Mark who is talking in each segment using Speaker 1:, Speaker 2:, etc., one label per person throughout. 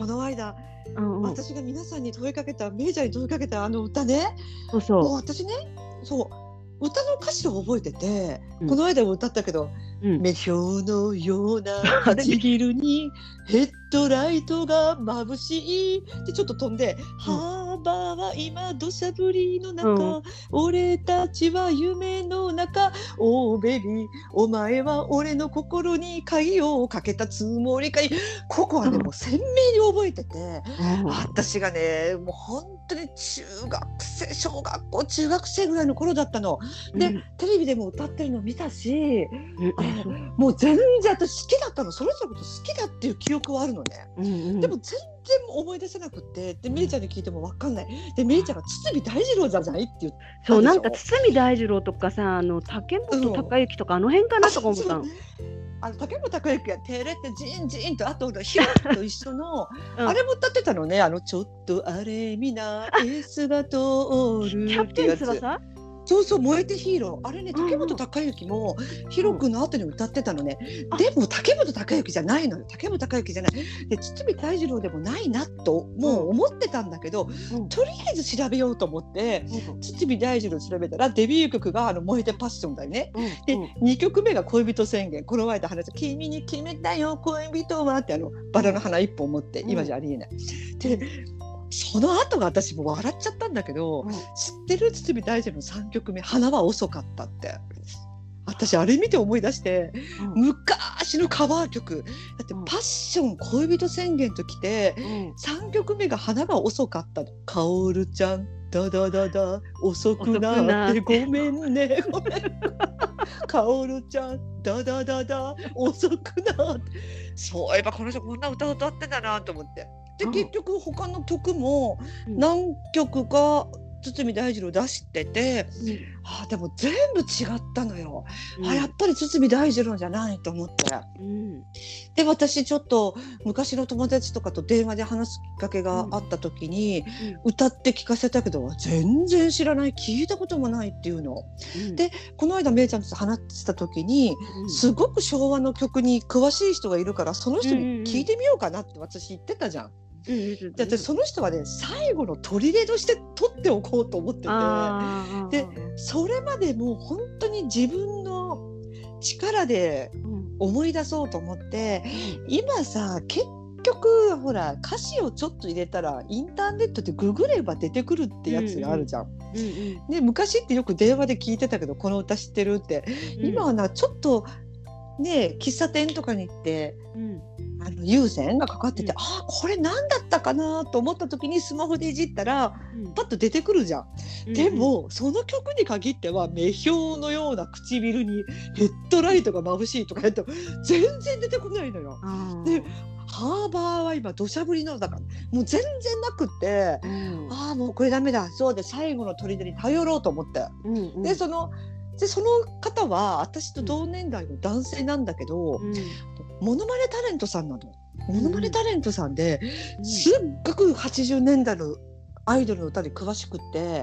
Speaker 1: この間、私が皆さんに問いかけた、メイちゃんに問いかけたあの歌ね、もう私ね、そう歌の歌詞を覚えてて、この間も歌ったけど、目標のような唇にヘッドライトが眩しいってちょっと飛んで、ハーバーは今土砂降りの中、俺たちは夢の中、おーベビーお前は俺の心に鍵をかけたつもりかい。ここはね、もう鮮明に覚えてて、私がねもう本当に中学生、小学校中学生ぐらいの頃だったので、テレビでも歌ってるの見たし、もう全然私好きだったの、その人のこと好きだっていう記憶はあるのね、でも全然思い出せなくて、でメイちゃんに聞いても分かんないで、メイちゃんが堤大二郎じゃないって言ったでしょ。
Speaker 2: そうなんか堤大二郎とかさ、竹本孝之とかあの辺かなとか思ったの。
Speaker 1: 竹本孝之がテレってジンジンと、あとヒロと一緒のあれも歌ってたのね、ちょっとあれみなエースが通る
Speaker 2: キャプテン翼。
Speaker 1: そうそう、燃えてヒーロー、あれね、竹本孝之もヒロ君の後に歌ってたのね、でも竹本孝之じゃないのよ、竹本孝之じゃないで、堤大二郎でもないなともう思ってたんだけど、とりあえず調べようと思って、堤大二郎調べたらデビュー曲が燃えてパッションだよね、で2曲目が恋人宣言、この間話した君に決めたよ恋人はってバラの花一本持って、今じゃありえない、でその後が私も笑っちゃったんだけど、知ってる堤大二郎の3曲目花は遅かったって、私あれ見て思い出して、昔のカバー曲だって、パッション恋人宣言ときて、3曲目が花が遅かったの、カオルちゃんダダダダ遅くなってごめんねごめんカオルちゃんダダダダ遅くなって、そういえばこの人こんな歌歌ってんだなと思って、で結局他の曲も何曲か堤大二郎出してて、でも全部違ったのよ、やっぱり堤大二郎じゃないと思って、で私ちょっと昔の友達とかと電話で話すきっかけがあった時に、歌って聞かせたけど全然知らない、聞いたこともないっていうの、でこの間めいちゃんと話してた時に、すごく昭和の曲に詳しい人がいるからその人に聞いてみようかなって私言ってたじゃん。でその人はね、最後の砦として取っておこうと思ってて、でそれまでもう本当に自分の力で思い出そうと思って、今さ結局ほら歌詞をちょっと入れたらインターネットでググれば出てくるってやつがあるじゃん。で昔ってよく電話で聞いてたけど、この歌知ってるって、今はなちょっとね喫茶店とかに行って、有線がかかってて、これ何だったかなと思った時にスマホでいじったら、パッと出てくるじゃん。でもその曲に限っては目標のような唇にヘッドライトが眩しいとか言って全然出てこないのよ。でハーバーは今土砂降りのだからもう全然なくって、もうこれダメだ、そうで最後の砦に頼ろうと思って、でその方は私と同年代の男性なんだけど、モノマネタレントさんなの。モノマネタレントさんで、すっごく80年代のアイドルの歌で詳しくって、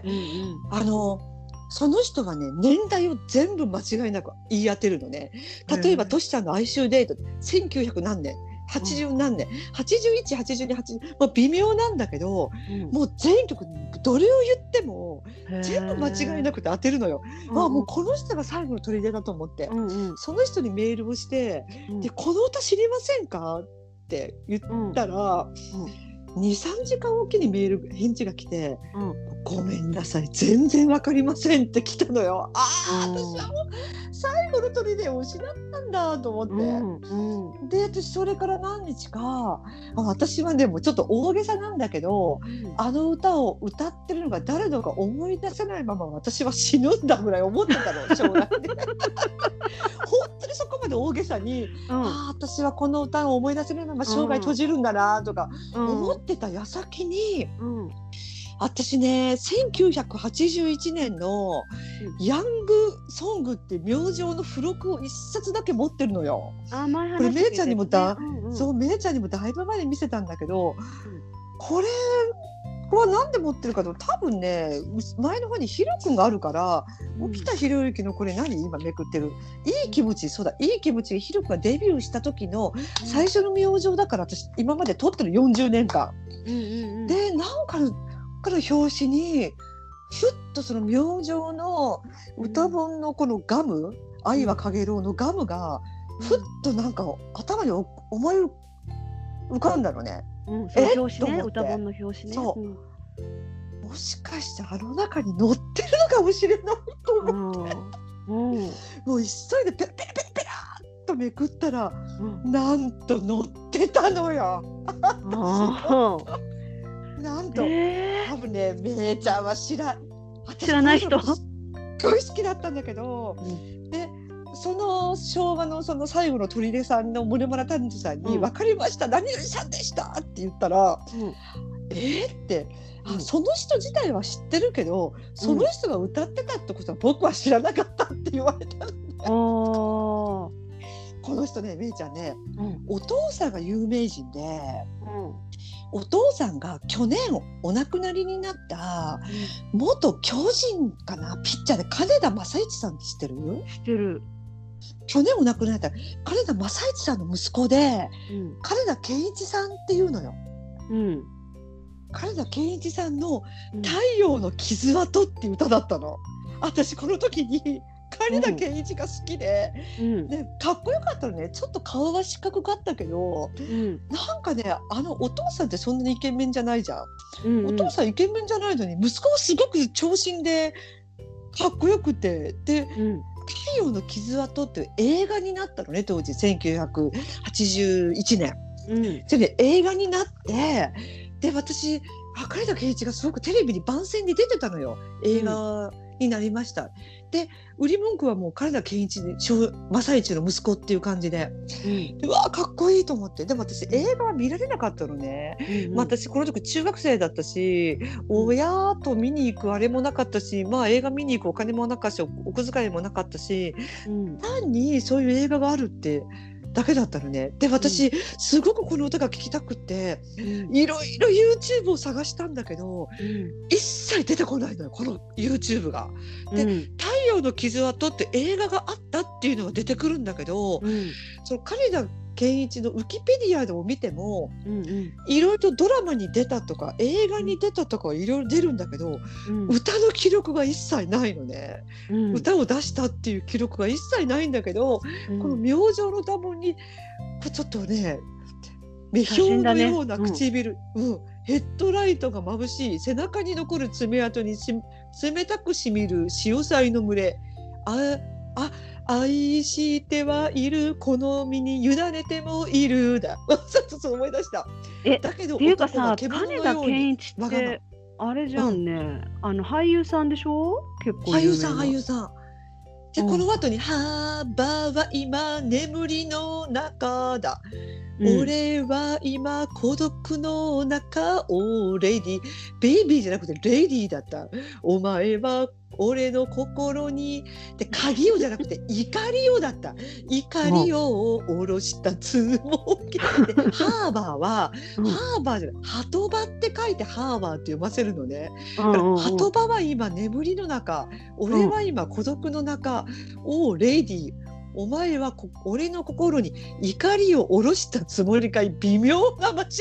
Speaker 1: その人はね年代を全部間違いなく言い当てるのね。例えばトシちゃんの哀愁デート1900何年80何年、81、82、80、微妙なんだけど、もう全曲どれを言っても全部間違いなくて当てるのよ。もうこの人が最後の砦だと思って、その人にメールをして、でこの歌知りませんかって言ったら、2、3時間おきに返事が来て、ごめんなさい全然わかりませんって来たのよ。私はもう最後の砦を失ったんだと思って、で私それから何日か、私はでもちょっと大げさなんだけど、あの歌を歌ってるのが誰だか思い出せないまま私は死ぬんだぐらい思ってたの、将来で本当にそこまで大げさに、私はこの歌を思い出せないまま生涯閉じるんだなとか思ってた矢先に、私ね1981年のヤングソングって明星の付録を一冊だけ持ってるのよ。これめいちゃんにもめいちゃんにもだいぶ前に見せたんだけど、これこれはなんで持ってるかと、多分ね前の方にヒロ君があるから、沖田博之のこれ何今めくってるいい気持ち、そうだ、いい気持ち、ヒロ君がデビューした時の最初の明星だから、私今まで撮ってる40年間、でなんかの表紙にふっとその明星の歌本のこのガム、愛はかげろうのガムがふっとなんか頭に思い浮かんだのね。
Speaker 2: その表紙ね、歌本の表紙ね。
Speaker 1: そう、もしかしてあの中に載ってるのかもしれないと思って、もう急いでペラペラペラペラっとめくったら、なんと載ってたのよ。なんと、多分ね、めいちゃんは知らない人すごい好きだったんだけど、でその昭和のその最後の砦さんの森村丹治さんに、分かりました、何々さんでしたって言ったら、ってその人自体は知ってるけど、その人が歌ってたってことは僕は知らなかったって言われたんで、この人ね、めいちゃんね、お父さんが有名人で、お父さんが去年お亡くなりになった元巨人かな、ピッチャーで金田正一さんって知ってる？
Speaker 2: 知ってる。
Speaker 1: 去年お亡くなりになった金田正一さんの息子で、金田健一さんっていうのよ。金田健一さんの太陽の傷跡っていう歌だったの。私この時に金田健一が好きで、かっこよかったのね。ちょっと顔は四角かったけど、なんかね、お父さんってそんなにイケメンじゃないじゃん。お父さんイケメンじゃないのに息子はすごく長身でかっこよくて、で、太陽の傷跡っていう映画になったのね、当時1981年。それで映画になって、で私金田健一がすごくテレビに番宣に出てたのよ。映画になりました。で売り文句はもう金田健一正一の息子っていう感じで、うわかっこいいと思って。でも私映画は見られなかったのね。私この時中学生だったし、親と見に行くあれもなかったし、映画見に行くお金もなかったし、お小遣いもなかったし、単にそういう映画があるってだけだったのね。で私すごくこの歌が聴きたくて、いろいろ YouTube を探したんだけど、一切出てこないのよ、この YouTube が。で、太陽の傷跡って映画があったっていうのが出てくるんだけど、その金田健一のウィキペディアでも見ても、いろいろとドラマに出たとか映画に出たとかいろいろ出るんだけど、歌の記録が一切ないのね。歌を出したっていう記録が一切ないんだけど、この明星の歌本にちょっとね、目標のような唇、ヘッドライトが眩しい、背中に残る爪痕に冷たくしみる潮騒の群れ、愛してはいる、この身に委ねてもいるだ。ちょっと思い出した。だけど
Speaker 2: っていうかさ、金田健一ってあれじゃんね、俳優さんでしょ？結構
Speaker 1: 俳優さん。でこの後にハーバーは今眠りの中だ、俺は今孤独の中、レイディー、ベイビーじゃなくてレイディーだった。お前は俺の心に、で鍵をじゃなくて怒りをだった。怒りを下ろしたつもりで、ハーバーは、ハーバーじゃない、ハトバって書いてハーバーって読ませるのね。だからハトバは今眠りの中、俺は今孤独の中、レイディー、お前は俺の心に怒りを下ろしたつもりかい、微妙な間違い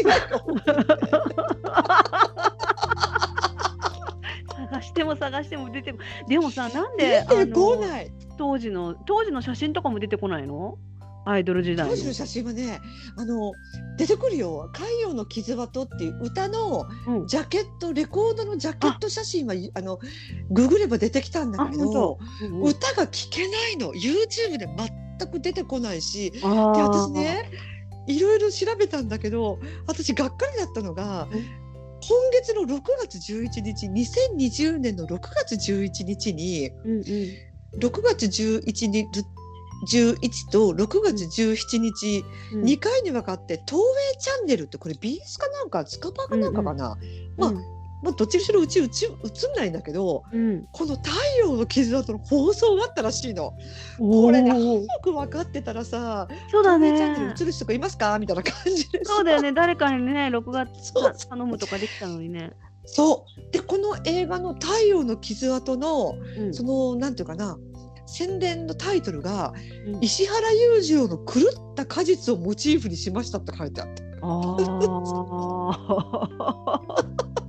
Speaker 2: 探しても出てこない。でもさ、なんで
Speaker 1: 出てこない。
Speaker 2: 当時の写真とかも出てこないの？アイドル時代の
Speaker 1: 当時の写真はね、出てくるよ。太陽の傷跡っていう歌のジャケット、レコードのジャケット写真はググれば出てきたんだけど、歌が聴けないの。 YouTube で全く出てこないし、で私ね、いろいろ調べたんだけど、私がっかりだったのが、今月の6月11日、2020年の6月11日に、6月11日と6月17日、2回に分かって東映チャンネルって、これ BS かなんかスカパーかなんかかな、どっちにしろうち映んないんだけど、この太陽の傷跡の放送があったらしいの。これね、早く分かってたらさ、
Speaker 2: そうだね、
Speaker 1: 東映チャンネル映る人がいますかみたいな感じで。
Speaker 2: そうだよね、誰かにね、録画頼むとかできたのにね。
Speaker 1: そうでこの映画の太陽の傷跡の、
Speaker 2: うん
Speaker 1: そのなんていうかな宣伝のタイトルが、
Speaker 2: うん
Speaker 1: 石原裕次郎の狂った果実をモチーフにしましたって書いてあった。
Speaker 2: あ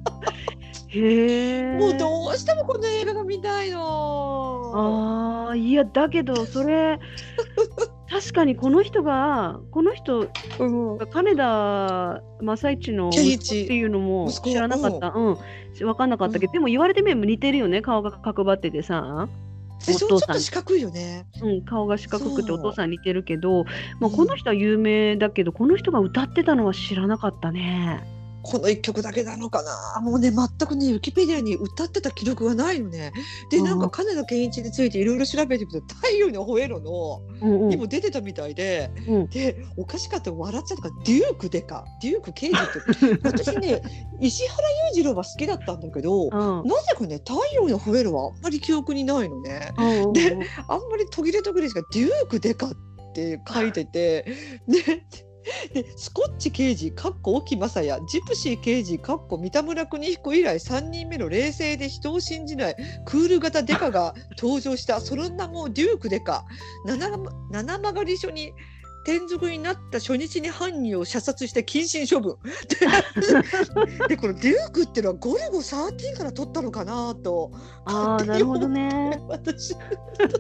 Speaker 2: へ
Speaker 1: もう
Speaker 2: え。
Speaker 1: どうしてもこの映画が見たいの。
Speaker 2: いやだけどそれ確かにこの人
Speaker 1: うん、
Speaker 2: 金田正一の
Speaker 1: 健
Speaker 2: 息子って
Speaker 1: 一
Speaker 2: いうのも
Speaker 1: 息子、
Speaker 2: 知らなかった。分かんなかったけど、
Speaker 1: うん、
Speaker 2: でも言われてみれば似てるよね。顔が角張っててさ、
Speaker 1: でしょ、ちょっ
Speaker 2: お父さん、
Speaker 1: と四角いよね。
Speaker 2: 顔が四角くてお父
Speaker 1: そ
Speaker 2: さん似てるけど、
Speaker 1: う、
Speaker 2: この人は有名だけど、この人が歌ってたのは知らなかったね。
Speaker 1: この一曲だけなのかな。もうね全くねウィキペディアに歌ってた記録がないのね。でなんか金田健一についていろいろ調べてみると太陽に吠えろのにも出てたみたいで、でおかしかった笑っちゃったからデューク刑事って私ね石原裕次郎は好きだったんだけど、なぜかね太陽に吠えろはあんまり記憶にないのね。であんまり途切れしかデューク刑事って書いててでスコッチ刑事沖正也ジプシー刑事三田村邦彦以来3人目の冷静で人を信じないクール型デカが登場した。その名もデュークデカ。七曲り署に転属になった初日に犯人を射殺して謹慎処分でこのデュークっていうのはゴルゴ13から取ったのかなと。
Speaker 2: なるほどね。
Speaker 1: 私ちょ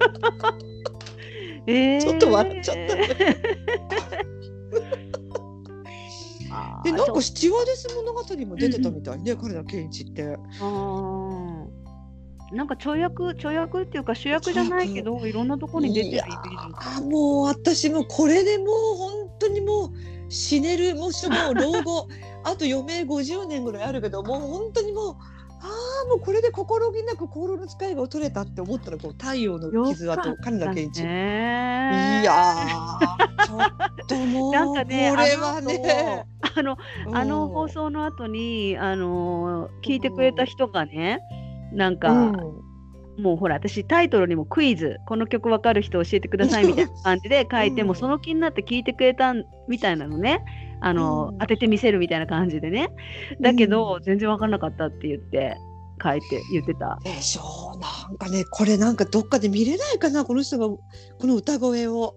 Speaker 2: ち
Speaker 1: っと笑っちゃったでなんかスチュワーデス物語も出てたみたいね、金田健一って。
Speaker 2: なんかちょ役っていうか主役じゃないけどいろんなところに出てるイメージ。
Speaker 1: もう私もこれでもう本当にもう死ねる。もう老後あと余命50年ぐらいあるけどもう本当にもうもうこれで心気なく心の使いが取れたって思ったらこう太陽の傷跡金田健一。いやちょっともう
Speaker 2: なんかね、
Speaker 1: これはね
Speaker 2: あの放送の後に聞いてくれた人がね、なんか、もうほら私タイトルにもクイズ、この曲わかる人教えてくださいみたいな感じで書いて、もうその気になって聞いてくれたみたいなのね、当ててみせるみたいな感じでね。だけど、全然わかんなかったって言って言ってた。
Speaker 1: でしょう。なんかねこれなんかどっかで見れないかな、この人がこの歌声を。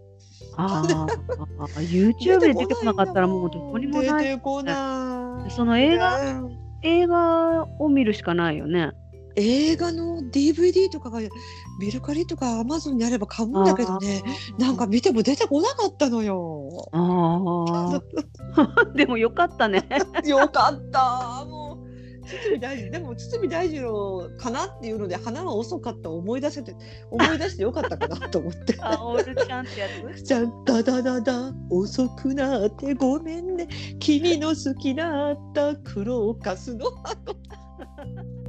Speaker 2: YouTube で出てこなかったらもうどこにもない。
Speaker 1: 出てこない。
Speaker 2: その映画を見るしかないよね。
Speaker 1: 映画の DVD とかがメルカリとか Amazon にあれば買うんだけどね、なんか見ても出てこなかったのよ。
Speaker 2: でもよかったね。
Speaker 1: よかった。もう堤大二郎かなっていうので花は遅かったを思い出してよかったかなと思って。
Speaker 2: オールちゃんってやつ。
Speaker 1: じゃんダダダダ遅くなってごめんね君の好きだったクローカスの